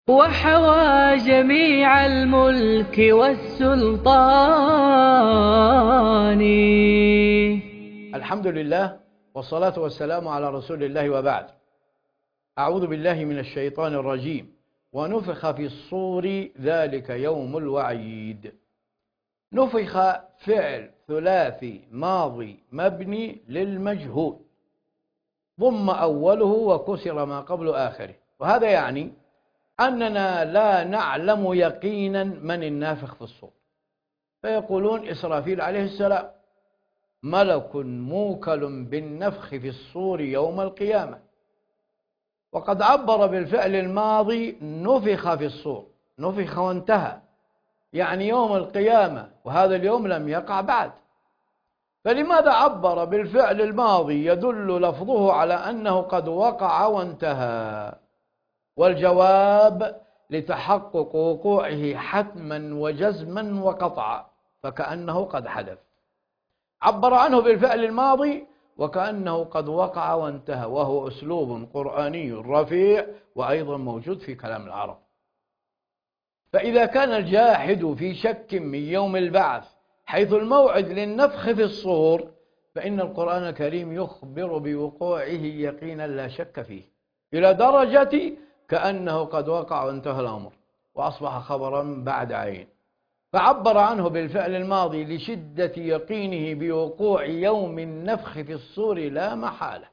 وحوى جميع الملك والسلطان. الحمد لله والصلاة والسلام على رسول الله وبعد. أعوذ بالله من الشيطان الرجيم. ونفخ في الصور ذلك يوم الوعيد. نفخ فعل ثلاثي ماضي مبني للمجهول، ضم أوله وكسر ما قبل آخره، وهذا يعني أننا لا نعلم يقينا من النافخ في الصور. فيقولون إسرافيل عليه السلام ملك موكل بالنفخ في الصور يوم القيامة، وقد عبر بالفعل الماضي نفخ في الصور، نفخ وانتهى، يعني يوم القيامة، وهذا اليوم لم يقع بعد. فلماذا عبر بالفعل الماضي يدل لفظه على أنه قد وقع وانتهى؟ والجواب لتحقق وقوعه حتما وجزما وقطعا، فكأنه قد حدث. عبر عنه بالفعل الماضي وكأنه قد وقع وانتهى، وهو أسلوب قرآني رفيع وأيضا موجود في كلام العرب. فإذا كان الجاحد في شك من يوم البعث حيث الموعد للنفخ في الصور، فإن القرآن الكريم يخبر بوقوعه يقينا لا شك فيه، إلى درجة كأنه قد وقع وانتهى الأمر وأصبح خبرا بعد عين. فعبر عنه بالفعل الماضي لشدة يقينه بوقوع يوم النفخ في الصور لا محالة.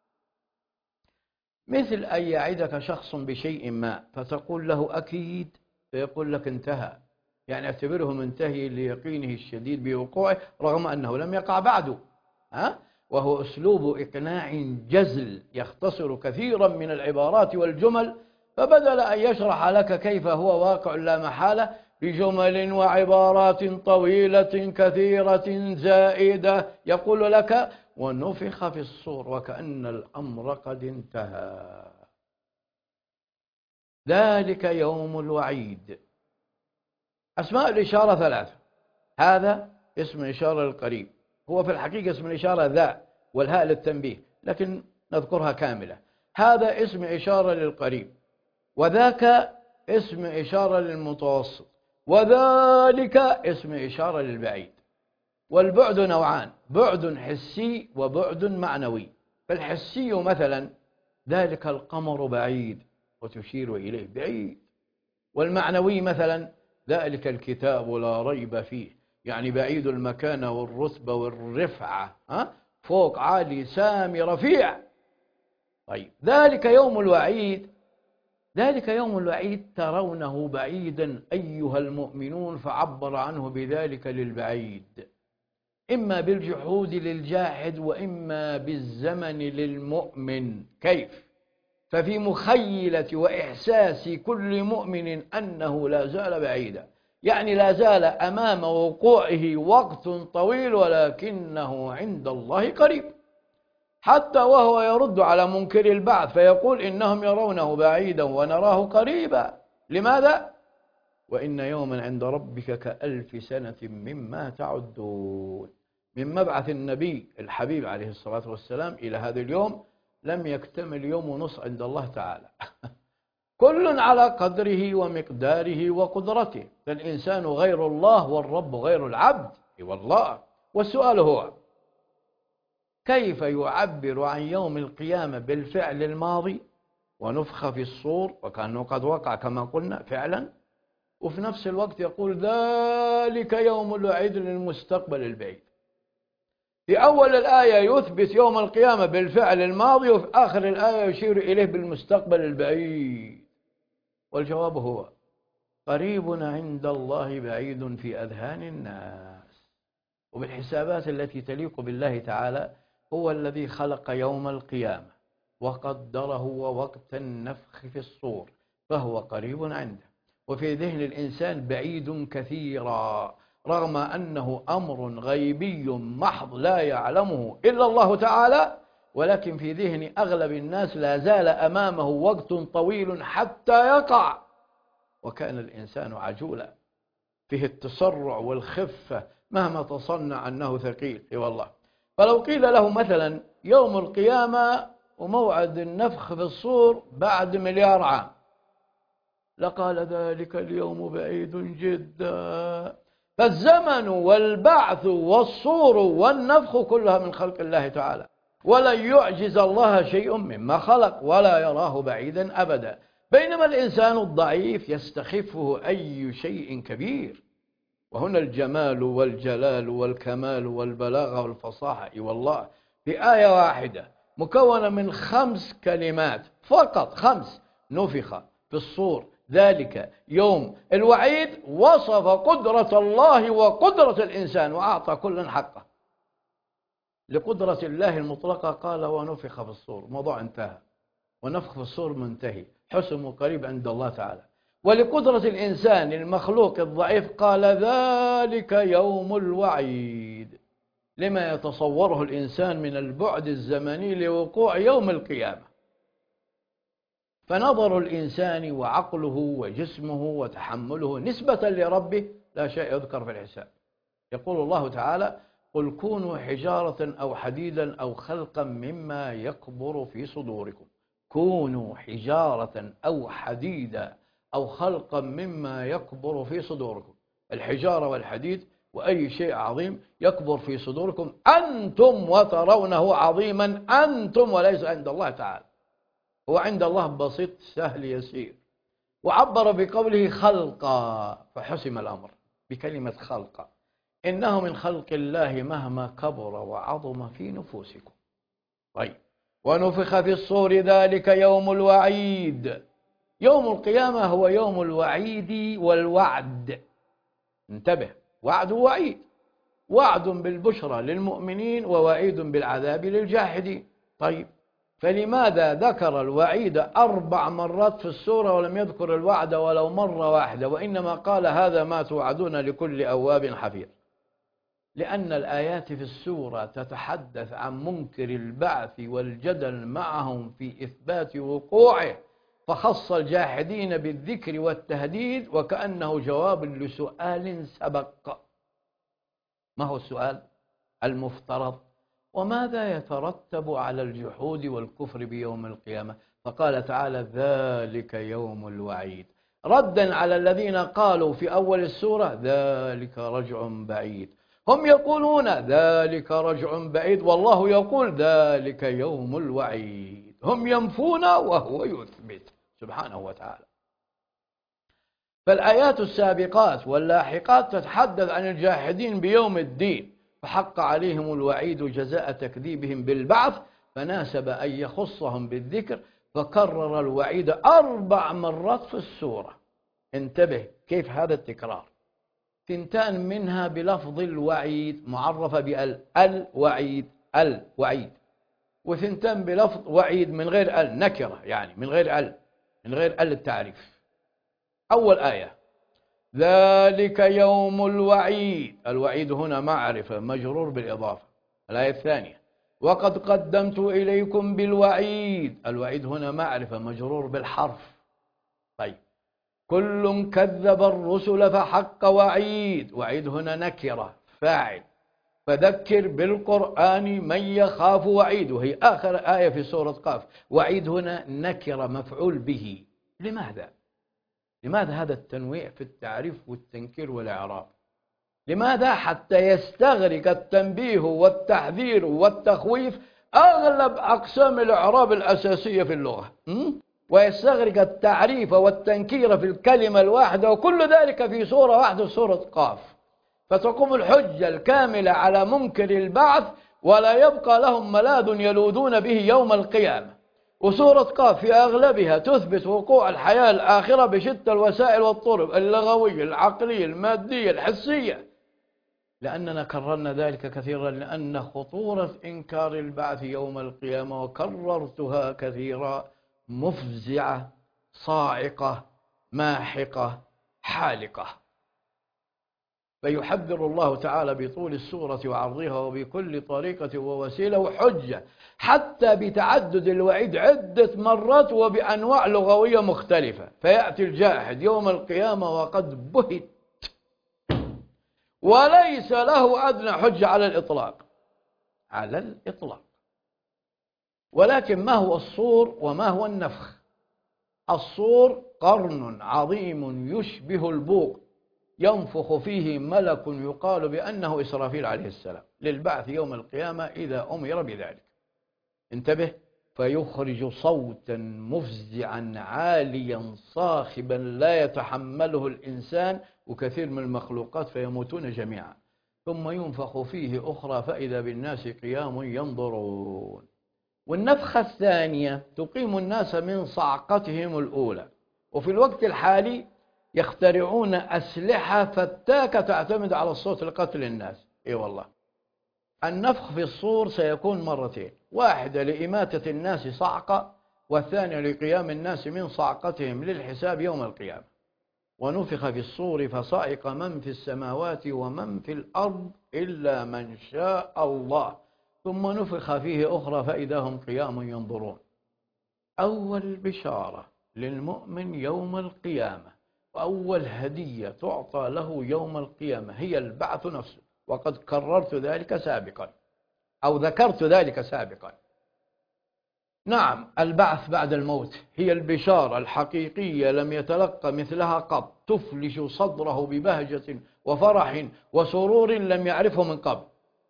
مثل أن يعدك شخص بشيء ما فتقول له أكيد، فيقول لك انتهى، يعني اعتبره منتهي ليقينه الشديد بوقوعه رغم أنه لم يقع بعده. وهو أسلوب إقناع جزل يختصر كثيرا من العبارات والجمل، فبدل أن يشرح لك كيف هو واقع لا محالة بجمل وعبارات طويلة كثيرة زائدة يقول لك ونفخ في الصور وكأن الأمر قد انتهى. ذلك يوم الوعيد. أسماء الإشارة ثلاثة. هذا اسم إشارة للقريب، هو في الحقيقة اسم الإشارة ذا والهاء للتنبيه، لكن نذكرها كاملة. هذا اسم إشارة للقريب، وذاك اسم إشارة للمتوسط، وذلك اسم إشارة للبعيد. والبعد نوعان: بعد حسي وبعد معنوي. فالحسي مثلا ذلك القمر بعيد وتشير إليه بعيد. والمعنوي مثلا ذلك الكتاب لا ريب فيه، يعني بعيد المكان والرتبة والرفعة، فوق عالي سامي رفيع. طيب ذلك يوم الوعيد. ذلك يوم الوعيد ترونه بعيدا أيها المؤمنون، فعبر عنه بذلك للبعيد، إما بالجحود للجاحد وإما بالزمن للمؤمن. كيف؟ ففي مخيلة وإحساس كل مؤمن أنه لا زال بعيدا، يعني لا زال أمام وقوعه وقت طويل، ولكنه عند الله قريب. حتى وهو يرد على منكر البعث فيقول إنهم يرونه بعيدا ونراه قريبا. لماذا؟ وإن يوما عند ربك كألف سنة مما تعدون. من مبعث النبي الحبيب عليه الصلاة والسلام إلى هذا اليوم لم يكتمل يوم ونصف عند الله تعالى. كل على قدره ومقداره وقدرته، فالإنسان غير الله والرب غير العبد والله. والسؤال هو: كيف يعبر عن يوم القيامة بالفعل الماضي ونفخ في الصور وكأنه قد وقع كما قلنا فعلا، وفي نفس الوقت يقول ذلك يوم الوعيد للمستقبل البعيد؟ في أول الآية يثبت يوم القيامة بالفعل الماضي، وفي آخر الآية يشير إليه بالمستقبل البعيد. والجواب هو: قريب عند الله بعيد في أذهان الناس. وبالحسابات التي تليق بالله تعالى هو الذي خلق يوم القيامة وقدره ووقت النفخ في الصور، فهو قريب عنده، وفي ذهن الإنسان بعيد كثيرا، رغم أنه أمر غيبي محض لا يعلمه إلا الله تعالى، ولكن في ذهن أغلب الناس لا زال أمامه وقت طويل حتى يقع. وكان الإنسان عجولا فيه التسرع والخفة مهما تصنع أنه ثقيل. والله فلو قيل له مثلا يوم القيامة وموعد النفخ في الصور بعد 1,000,000 عام، لقال ذلك اليوم بعيد جدا. فالزمن والبعث والصور والنفخ كلها من خلق الله تعالى، ولن يعجز الله شيء مما خلق ولا يراه بعيدا أبدا. بينما الإنسان الضعيف يستخفه أي شيء كبير. وهنا الجمال والجلال والكمال والبلاغة والفصاحة والله في آية واحدة مكونة من 5 كلمات فقط، 5. نفخ في الصور ذلك يوم الوعيد، وصف قدرة الله وقدرة الإنسان وأعطى كل حقه. لقدرة الله المطلقة قال ونفخ في الصور، موضوع انتهى، ونفخ في الصور منتهي، حسم قريب عند الله تعالى. ولقدرة الإنسان المخلوق الضعيف قال ذلك يوم الوعيد، لما يتصوره الإنسان من البعد الزمني لوقوع يوم القيامة. فنظر الإنسان وعقله وجسمه وتحمله نسبة لربه لا شيء يذكر في الحساب. يقول الله تعالى قل كونوا حجارة أو حديدا أو خلقا مما يكبر في صدوركم. كونوا حجارة أو حديدا أو خلقا مما يكبر في صدوركم. الحجارة والحديد وأي شيء عظيم يكبر في صدوركم أنتم وترونه عظيما أنتم، وليس عند الله تعالى. هو عند الله بسيط سهل يسير. وعبر بقوله خلقا فحسم الأمر بكلمة خلقا، إنه من خلق الله مهما كبر وعظم في نفوسكم. طيب، ونفخ في الصور ذلك يوم الوعيد. يوم القيامة هو يوم الوعيد والوعد. انتبه، وعد ووعيد، وعد بالبشرى للمؤمنين ووعيد بالعذاب للجاحدين. طيب، فلماذا ذكر الوعيد 4 مرات في السورة ولم يذكر الوعد ولو مرة واحدة، وإنما قال هذا ما توعدون لكل أواب حفيظ؟ لأن الآيات في السورة تتحدث عن منكر البعث والجدل معهم في إثبات وقوعه، فخص الجاحدين بالذكر والتهديد وكأنه جواب لسؤال سبق. ما هو السؤال المفترض؟ وماذا يترتب على الجحود والكفر بيوم القيامة؟ فقال تعالى ذلك يوم الوعيد، ردا على الذين قالوا في أول السورة ذلك رجع بعيد. هم يقولون ذلك رجع بعيد والله يقول ذلك يوم الوعيد. هم ينفون وهو يثبت سبحانه وتعالى. فالآيات السابقات واللاحقات تتحدث عن الجاحدين بيوم الدين، فحق عليهم الوعيد جزاء تكذيبهم بالبعث، فناسب أن يخصهم بالذكر، فكرر الوعيد 4 مرات في السورة. انتبه كيف هذا التكرار. 2 منها بلفظ الوعيد معرفة بال، الوعيد الوعيد، و2 بلفظ وعيد من غير ال، نكرة يعني من غير ال، من غير ال التعريف. أول آية ذلك يوم الوعيد، الوعيد هنا معرفة مجرور بالإضافة. الآية الثانية وقد قدمت إليكم بالوعيد، الوعيد هنا معرفة مجرور بالحرف. طيب، كل كذب الرسل فحق وعيد، وعيد هنا نكرة فاعل. فذكر بالقرآن من يخاف وعيد، وهي آخر آية في سورة قاف. وعيد هنا نكرة مفعول به. لماذا؟ لماذا هذا التنويع في التعريف والتنكير والإعراب؟ لماذا؟ حتى يستغرق التنبيه والتحذير والتخويف أغلب أقسام الإعراب الأساسية في اللغة، ويستغرق التعريف والتنكير في الكلمة الواحدة، وكل ذلك في سورة واحدة سورة قاف. فتقوم الحجة الكاملة على منكر البعث ولا يبقى لهم ملاذ يلوذون به يوم القيامة. وسورة قاف في أغلبها تثبت وقوع الحياة الآخرة بشتى الوسائل والطرق اللغوية العقلية المادية الحسية. لأننا كررنا ذلك كثيرا، لأن خطورة إنكار البعث يوم القيامة، وكررتها كثيرا، مفزعة صاعقة ماحقة حالقة. فيحذر الله تعالى بطول السورة وعرضها وبكل طريقة ووسيلة وحجة، حتى بتعدد الوعيد عدة مرات وبأنواع لغوية مختلفة. فيأتي الجاحد يوم القيامة وقد بهت وليس له أدنى حجة على الإطلاق، على الإطلاق. ولكن ما هو الصور وما هو النفخ؟ الصور قرن عظيم يشبه البوق ينفخ فيه ملك يقال بأنه إسرافيل عليه السلام للبعث يوم القيامة إذا أمر بذلك. انتبه. فيخرج صوتا مفزعا عاليا صاخبا لا يتحمله الإنسان وكثير من المخلوقات فيموتون جميعا، ثم ينفخ فيه أخرى فإذا بالناس قيام ينظرون. والنفخة الثانية تقيم الناس من صعقتهم الأولى، وفي الوقت الحالي يخترعون أسلحة فتاكة تعتمد على الصوت لقتل الناس. إي والله. النفخ في الصور سيكون مرتين، واحدة لإماتة الناس صعقة، والثانية لقيام الناس من صعقتهم للحساب يوم القيامة. ونفخ في الصور فصعق من في السماوات ومن في الأرض إلا من شاء الله، ثم نفخ فيه أخرى فإذا هم قيام ينظرون. أول بشارة للمؤمن يوم القيامة وأول هدية تعطى له يوم القيامة هي البعث نفسه، وقد كررت ذلك سابقا أو ذكرت ذلك سابقا. نعم، البعث بعد الموت هي البشارة الحقيقية لم يتلقى مثلها قط، تفلش صدره ببهجة وفرح وسرور لم يعرفه من قبل.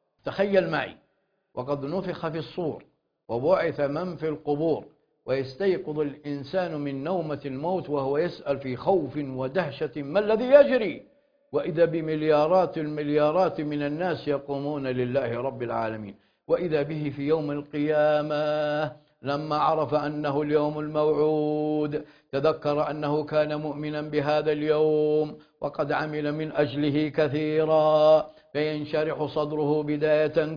تخيل معي، وقد نفخ في الصور وبعث من في القبور، ويستيقظ الإنسان من نومة الموت وهو يسأل في خوف ودهشة ما الذي يجري، وإذا بمليارات المليارات من الناس يقومون لله رب العالمين. وإذا به في يوم القيامة لما عرف أنه اليوم الموعود تذكر أنه كان مؤمنا بهذا اليوم وقد عمل من أجله كثيرا، فينشرح صدره بداية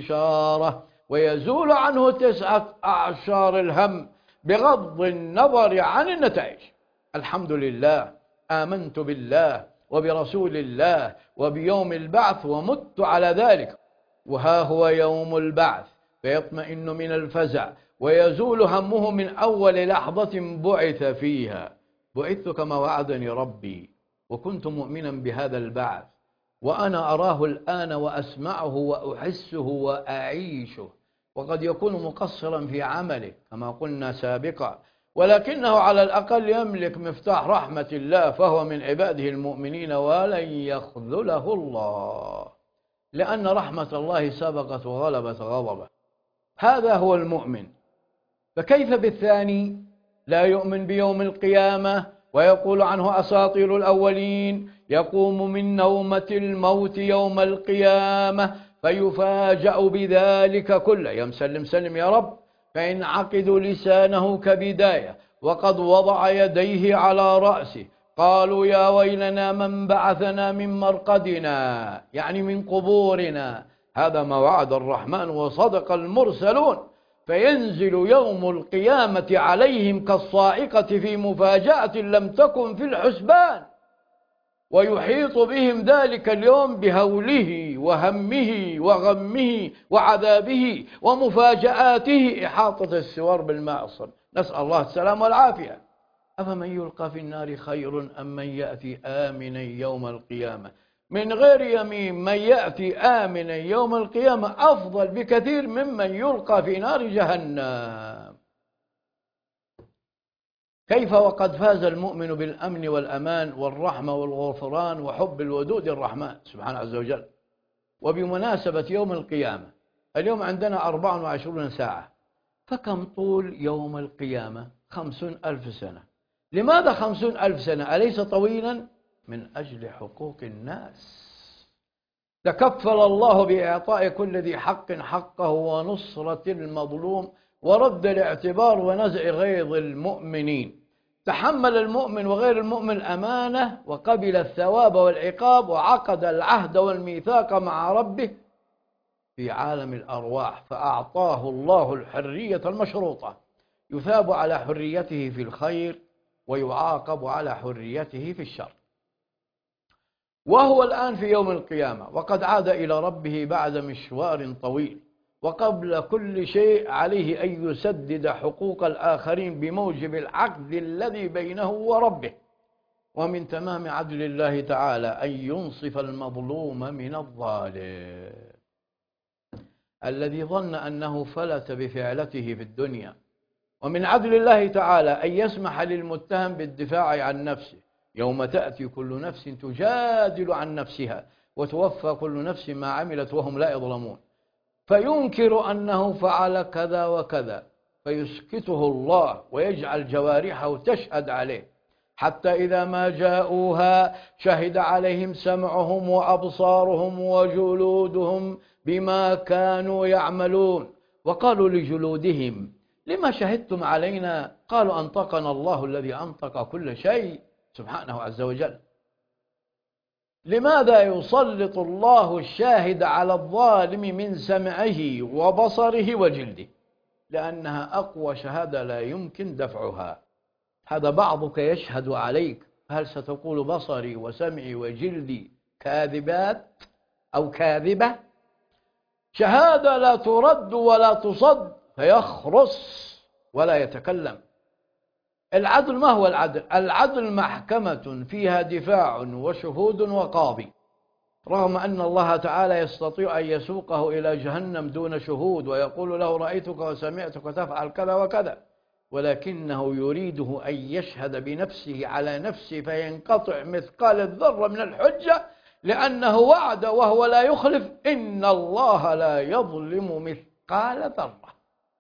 كبشارة ويزول عنه 9 أعشار الهم بغض النظر عن النتائج. الحمد لله، آمنت بالله وبرسول الله وبيوم البعث ومت على ذلك. وها هو يوم البعث، فيطمئن من الفزع ويزول همه من أول لحظة بعث فيها. بعثت كما وعدني ربي وكنت مؤمنا بهذا البعث، وأنا أراه الآن وأسمعه وأحسه وأعيشه. وقد يكون مقصرا في عمله كما قلنا سابقا، ولكنه على الأقل يملك مفتاح رحمة الله، فهو من عباده المؤمنين ولن يخذله الله، لأن رحمة الله سبقت وغلبت غضبه. هذا هو المؤمن. فكيف بالثاني لا يؤمن بيوم القيامة ويقول عنه أساطير الأولين؟ يقوم من نومة الموت يوم القيامة فيفاجأ بذلك كله. يا مسلم سلم يا رب. فينعقد لسانه كبداية وقد وضع يديه على رأسه. قالوا يا ويلنا من بعثنا من مرقدنا، يعني من قبورنا. هذا ما وعد الرحمن وصدق المرسلون. فينزل يوم القيامة عليهم كالصاعقة في مفاجأة لم تكن في الحسبان، ويحيط بهم ذلك اليوم بهوله وهمه وغمه وعذابه ومفاجآته إحاطة السوار بالمعصر. نسأل الله السلامة والعافية. أفمن يلقى في النار خير أم من يأتي آمنا يوم القيامة؟ من غير يمين، من يأتي آمنا يوم القيامة أفضل بكثير ممن يلقى في نار جهنم. كيف وقد فاز المؤمن بالأمن والأمان والرحمة والغفران وحب الودود الرحمن سبحانه عز وجل. وبمناسبة يوم القيامة، اليوم عندنا 24 ساعة، فكم طول يوم القيامة؟ 50,000 سنة. لماذا 50,000 سنة؟ أليس طويلا؟ من أجل حقوق الناس. تكفل الله بإعطاء كل ذي حق حقه ونصرة المظلوم ورد الاعتبار ونزع غيظ المؤمنين. تحمل المؤمن وغير المؤمن أمانة وقبل الثواب والعقاب وعقد العهد والميثاق مع ربه في عالم الأرواح، فأعطاه الله الحرية المشروطة، يثاب على حريته في الخير ويعاقب على حريته في الشر. وهو الآن في يوم القيامة وقد عاد إلى ربه بعد مشوار طويل، وقبل كل شيء عليه أن يسدد حقوق الآخرين بموجب العقد الذي بينه وربه. ومن تمام عدل الله تعالى أن ينصف المظلوم من الظالم الذي ظن أنه فلت بفعلته في الدنيا ومن عدل الله تعالى أن يسمح للمتهم بالدفاع عن نفسه يوم تأتي كل نفس تجادل عن نفسها وتوفى كل نفس ما عملت وهم لا يظلمون، فينكر أنه فعل كذا وكذا، فيسكته الله ويجعل جوارحه تشهد عليه، حتى إذا ما جاءوها شهد عليهم سمعهم وأبصارهم وجلودهم بما كانوا يعملون، وقالوا لجلودهم لما شهدتم علينا؟ قالوا أنطقنا الله الذي أنطق كل شيء سبحانه عز وجل. لماذا يسلط الله الشاهد على الظالم من سمعه وبصره وجلده؟ لأنها أقوى شهادة لا يمكن دفعها. هذا بعضك يشهد عليك، هل ستقول بصري وسمعي وجلدي كاذبات أو كاذبة؟ شهادة لا ترد ولا تصد، فيخرس ولا يتكلم. العدل ما هو العدل؟ العدل محكمة فيها دفاع وشهود وقاضي، رغم أن الله تعالى يستطيع أن يسوقه إلى جهنم دون شهود ويقول له رأيتك وسمعتك تفعل كذا وكذا، ولكنه يريده أن يشهد بنفسه على نفسه فينقطع مثقال الذرة من الحجة، لأنه وعد وهو لا يخلف: إن الله لا يظلم مثقال ذرة.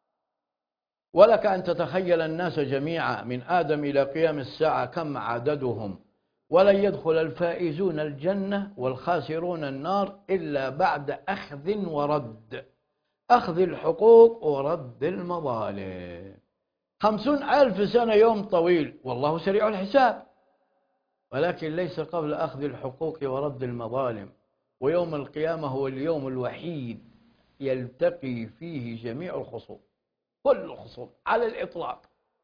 ولك أن تتخيل الناس جميعا من آدم إلى قيام الساعة كم عددهم، ولن يدخل الفائزون الجنة والخاسرون النار إلا بعد أخذ ورد، أخذ الحقوق ورد المظالم. 50,000 سنة يوم طويل والله سريع الحساب، ولكن ليس قبل أخذ الحقوق ورد المظالم. ويوم القيامة هو اليوم الوحيد يلتقي فيه جميع الخصوم، كل الخصوم على الإطلاق،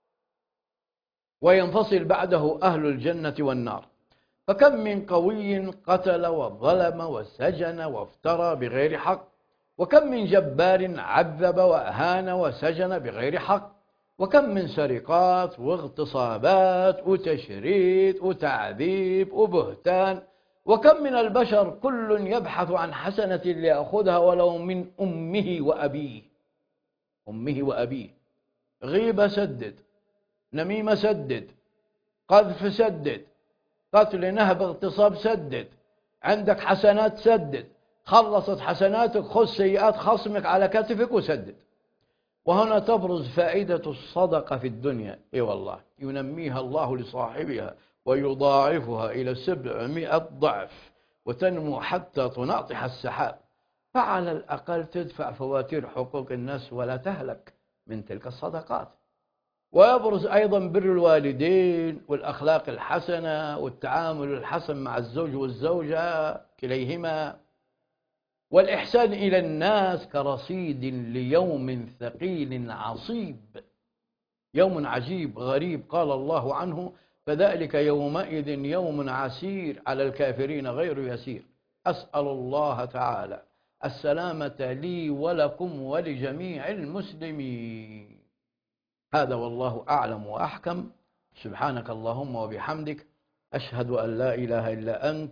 وينفصل بعده أهل الجنة والنار. فكم من قوي قتل وظلم وسجن وافترى بغير حق، وكم من جبار عذب وأهان وسجن بغير حق، وكم من سرقات واغتصابات وتشريد وتعذيب وبهتان، وكم من البشر كل يبحث عن حسنة ليأخذها ولو من أمه وأبيه. أمه وأبيه، غيبة سدد، نميمة سدد، قذف سدد، قتل نهب اغتصاب سدد، عندك حسنات سدد، خلصت حسناتك خذ سيئات خصمك على كتفك وسدد. وهنا تبرز فائدة الصدقة في الدنيا، اي والله ينميها الله لصاحبها ويضاعفها إلى 700 ضعف وتنمو حتى تناطح السحاب، فعلى الأقل تدفع فواتير حقوق الناس ولا تهلك من تلك الصدقات. ويبرز أيضا بر الوالدين والأخلاق الحسنة والتعامل الحسن مع الزوج والزوجة كليهما، والإحسان إلى الناس كرصيد ليوم ثقيل عصيب، يوم عجيب غريب قال الله عنه: فذلك يومئذ يوم عسير على الكافرين غير يسير. أسأل الله تعالى السلامة لي ولكم ولجميع المسلمين. هذا والله أعلم وأحكم. سبحانك اللهم وبحمدك، أشهد أن لا إله إلا أنت،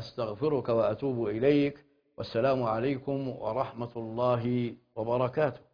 أستغفرك وأتوب إليك، والسلام عليكم ورحمة الله وبركاته.